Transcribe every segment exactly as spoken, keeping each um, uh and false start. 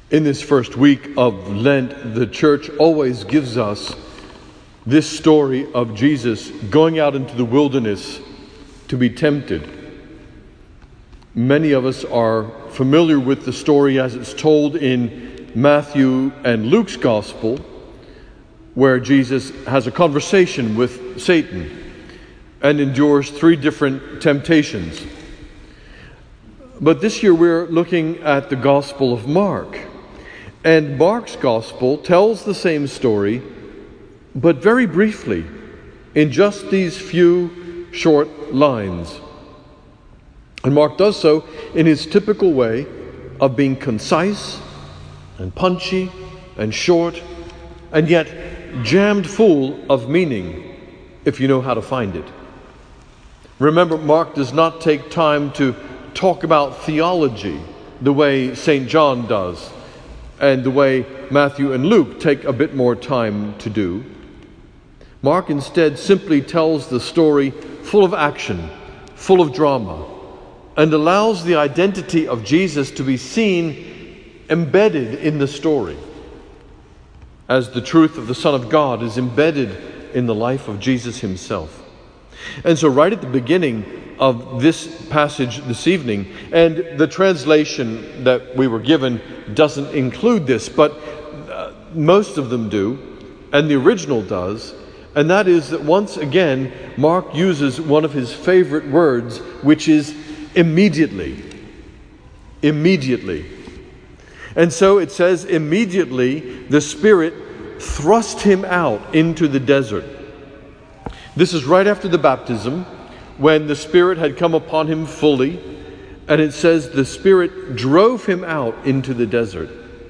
In this first week of Lent, the church always gives us this story of Jesus going out into the wilderness to be tempted. Many of us are familiar with the story as it's told in Matthew and Luke's Gospel, where Jesus has a conversation with Satan and endures three different temptations. But this year we're looking at the Gospel of Mark. And Mark's Gospel tells the same story, but very briefly, in just these few short lines. And Mark does so in his typical way of being concise and punchy and short, and yet jammed full of meaning, if you know how to find it. Remember, Mark does not take time to talk about theology the way Saint John does, and the way Matthew and Luke take a bit more time to do. Mark instead simply tells the story full of action, full of drama, and allows the identity of Jesus to be seen embedded in the story, as the truth of the Son of God is embedded in the life of Jesus himself. And so right at the beginning of this passage this evening, and the translation that we were given doesn't include this, but uh, most of them do, and the original does, and that is that once again Mark uses one of his favorite words, which is immediately. Immediately. And so it says, immediately the Spirit thrust him out into the desert. This is right after the baptism, when the Spirit had come upon him fully, and it says the Spirit drove him out into the desert.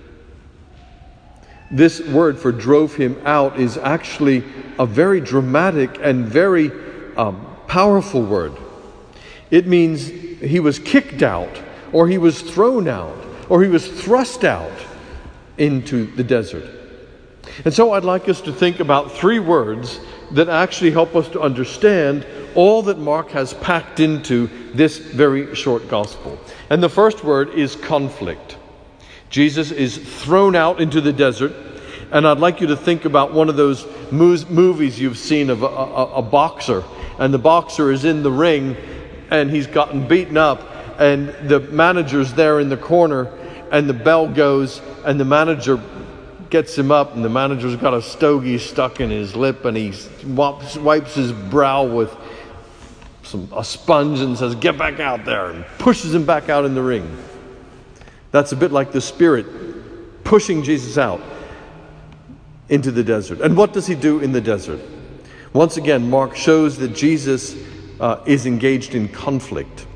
This word for drove him out is actually a very dramatic and very um, powerful word. It means he was kicked out, or he was thrown out, or he was thrust out into the desert. And so I'd like us to think about three words that actually help us to understand all that Mark has packed into this very short gospel. And the first word is conflict. Jesus is thrown out into the desert, and I'd like you to think about one of those movies you've seen of a, a, a boxer, and the boxer is in the ring, and he's gotten beaten up, and the manager's there in the corner, and the bell goes, and the manager gets him up, and the manager's got a stogie stuck in his lip, and he wipes, wipes his brow with some a sponge and says, "Get back out there," and pushes him back out in the ring. That's a bit like the Spirit pushing Jesus out into the desert. And what does he do in the desert? Once again, Mark shows that Jesus uh, is engaged in conflict.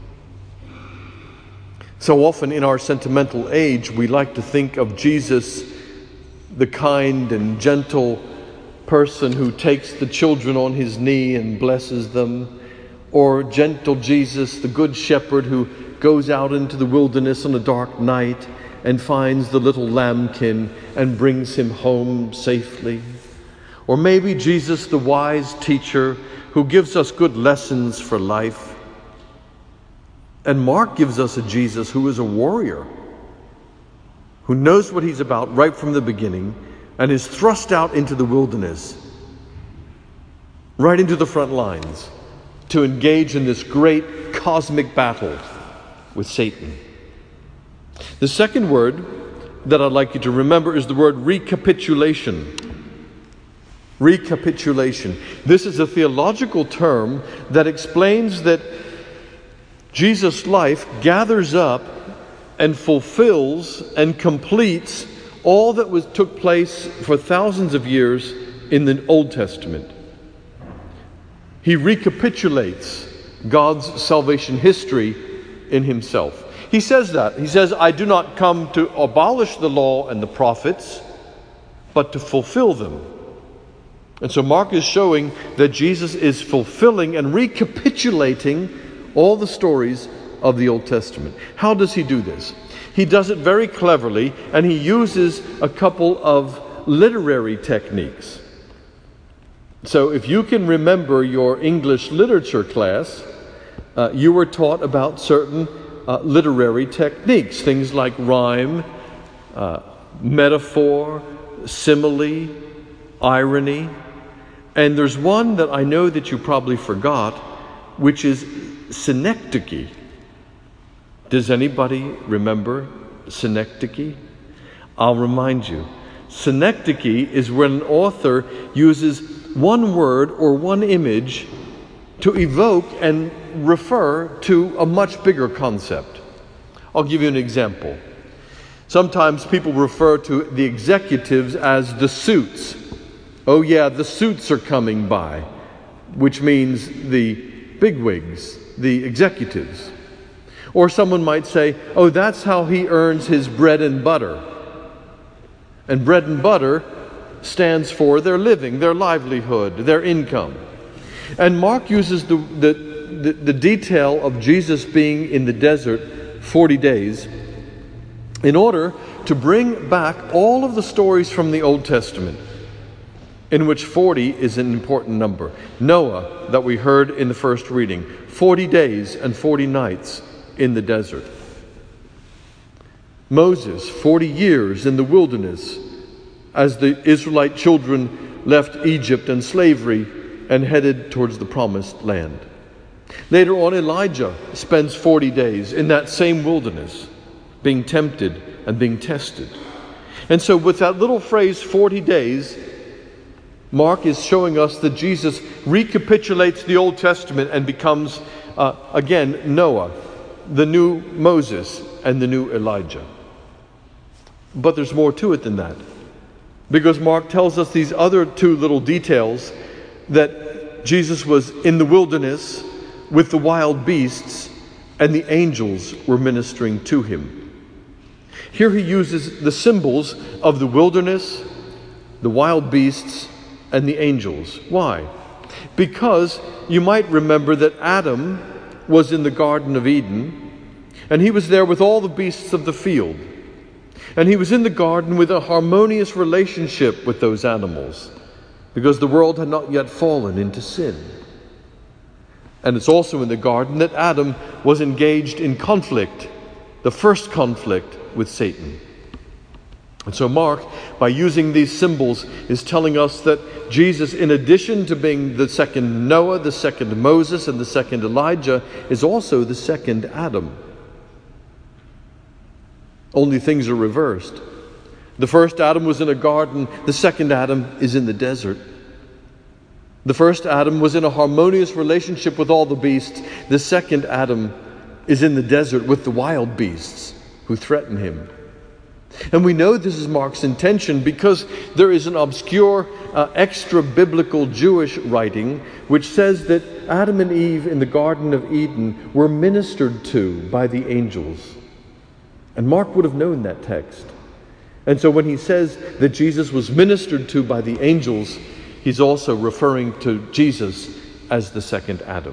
So often in our sentimental age, we like to think of Jesus, the kind and gentle person who takes the children on his knee and blesses them, or gentle Jesus, the good shepherd who goes out into the wilderness on a dark night and finds the little lambkin and brings him home safely. Or maybe Jesus, the wise teacher who gives us good lessons for life. And Mark gives us a Jesus who is a warrior, who knows what he's about right from the beginning and is thrust out into the wilderness, right into the front lines, to engage in this great cosmic battle with Satan. The second word that I'd like you to remember is the word recapitulation. Recapitulation. This is a theological term that explains that Jesus' life gathers up and fulfills and completes all that was took place for thousands of years in the Old Testament. He recapitulates God's salvation history in himself. He says that. He says, "I do not come to abolish the law and the prophets, but to fulfill them." And so Mark is showing that Jesus is fulfilling and recapitulating all the stories of the Old Testament. How does he do this? He does it very cleverly, and he uses a couple of literary techniques. So if you can remember your English literature class, uh, you were taught about certain uh, literary techniques, things like rhyme, uh, metaphor, simile, irony. And there's one that I know that you probably forgot, which is synecdoche. Does anybody remember synecdoche? I'll remind you. Synecdoche is when an author uses one word or one image to evoke and refer to a much bigger concept. I'll give you an example. Sometimes people refer to the executives as the suits. Oh yeah, the suits are coming by, which means the bigwigs, the executives. Or someone might say, oh, that's how he earns his bread and butter. And bread and butter stands for their living, their livelihood, their income. And Mark uses the, the, the, the detail of Jesus being in the desert forty days in order to bring back all of the stories from the Old Testament, in which forty is an important number. Noah, that we heard in the first reading, forty days and forty nights in the desert. Moses, forty years in the wilderness as the Israelite children left Egypt and slavery and headed towards the promised land. Later on, Elijah spends forty days in that same wilderness, being tempted and being tested. And so with that little phrase, forty days, Mark is showing us that Jesus recapitulates the Old Testament and becomes, uh, again, Noah, the new Moses, and the new Elijah. But there's more to it than that. Because Mark tells us these other two little details, that Jesus was in the wilderness with the wild beasts and the angels were ministering to him. Here he uses the symbols of the wilderness, the wild beasts, and the angels. Why? Because you might remember that Adam was in the Garden of Eden, and he was there with all the beasts of the field. And he was in the garden with a harmonious relationship with those animals, because the world had not yet fallen into sin. And it's also in the garden that Adam was engaged in conflict, the first conflict with Satan. And so Mark, by using these symbols, is telling us that Jesus, in addition to being the second Noah, the second Moses, and the second Elijah, is also the second Adam. Only things are reversed. The first Adam was in a garden. The second Adam is in the desert. The first Adam was in a harmonious relationship with all the beasts. The second Adam is in the desert with the wild beasts who threaten him. And we know this is Mark's intention because there is an obscure, uh, extra-biblical Jewish writing which says that Adam and Eve in the Garden of Eden were ministered to by the angels. And Mark would have known that text. And so when he says that Jesus was ministered to by the angels, he's also referring to Jesus as the second Adam.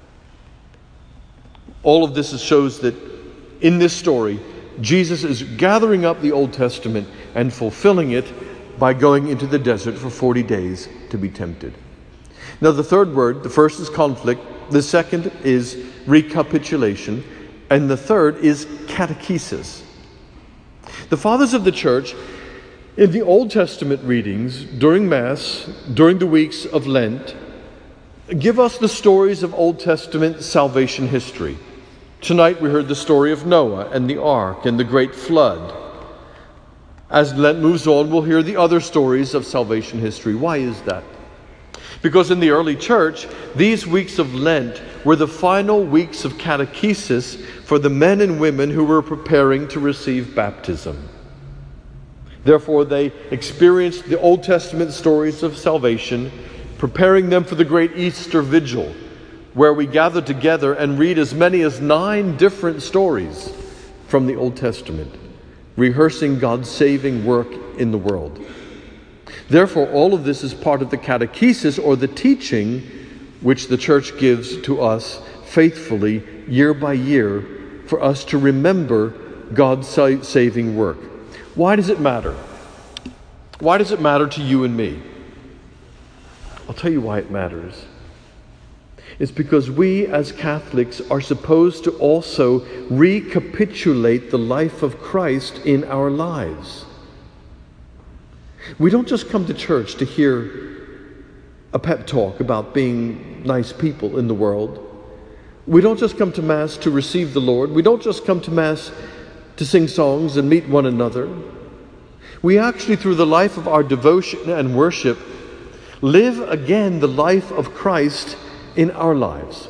All of this shows that in this story, Jesus is gathering up the Old Testament and fulfilling it by going into the desert for forty days to be tempted. Now the third word, the first is conflict, the second is recapitulation, and the third is catechesis. The fathers of the church, in the Old Testament readings, during Mass, during the weeks of Lent, give us the stories of Old Testament salvation history. Tonight we heard the story of Noah and the ark and the great flood. As Lent moves on, we'll hear the other stories of salvation history. Why is that? Because in the early church, these weeks of Lent were the final weeks of catechesis for the men and women who were preparing to receive baptism. Therefore, they experienced the Old Testament stories of salvation, preparing them for the great Easter Vigil, where we gather together and read as many as nine different stories from the Old Testament, rehearsing God's saving work in the world. Therefore, all of this is part of the catechesis, or the teaching, which the church gives to us faithfully year by year for us to remember God's saving work. Why does it matter? Why does it matter to you and me? I'll tell you why it matters. It's because we as Catholics are supposed to also recapitulate the life of Christ in our lives. We don't just come to church to hear a pep talk about being nice people in the world. We don't just come to Mass to receive the Lord. We don't just come to Mass to sing songs and meet one another. We actually, through the life of our devotion and worship, live again the life of Christ in our lives.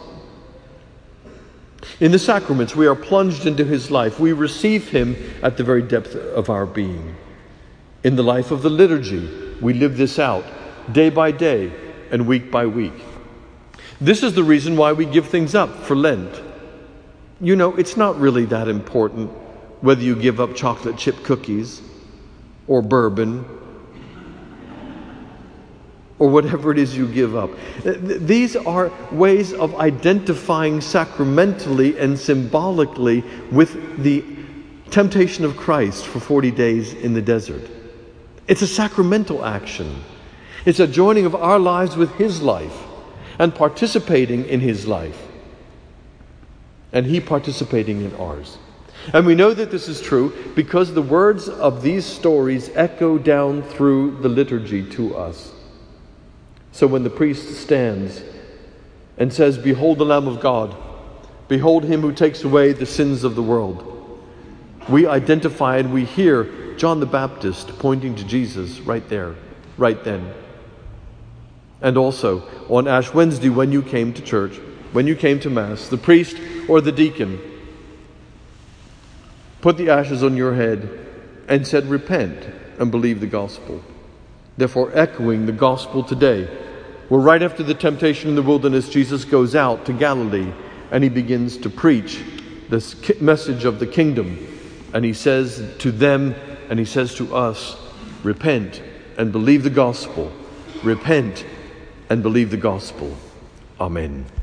In the sacraments, we are plunged into His life. We receive Him at the very depth of our being. In the life of the liturgy, we live this out day by day and week by week. This is the reason why we give things up for Lent. You know, it's not really that important whether you give up chocolate chip cookies or bourbon or whatever it is you give up. These are ways of identifying sacramentally and symbolically with the temptation of Christ for forty days in the desert. It's a sacramental action. It's a joining of our lives with His life and participating in His life, and He participating in ours. And we know that this is true because the words of these stories echo down through the liturgy to us. So when the priest stands and says, "Behold the Lamb of God, behold Him who takes away the sins of the world," we identify and we hear John the Baptist pointing to Jesus right there, right then. And also on Ash Wednesday, when you came to church, when you came to Mass, the priest or the deacon put the ashes on your head and said, "Repent and believe the gospel." Therefore, echoing the gospel today, where right after the temptation in the wilderness, Jesus goes out to Galilee and He begins to preach this message of the kingdom. And He says to them, and He says to us, "Repent and believe the gospel. Repent and believe the gospel." Amen.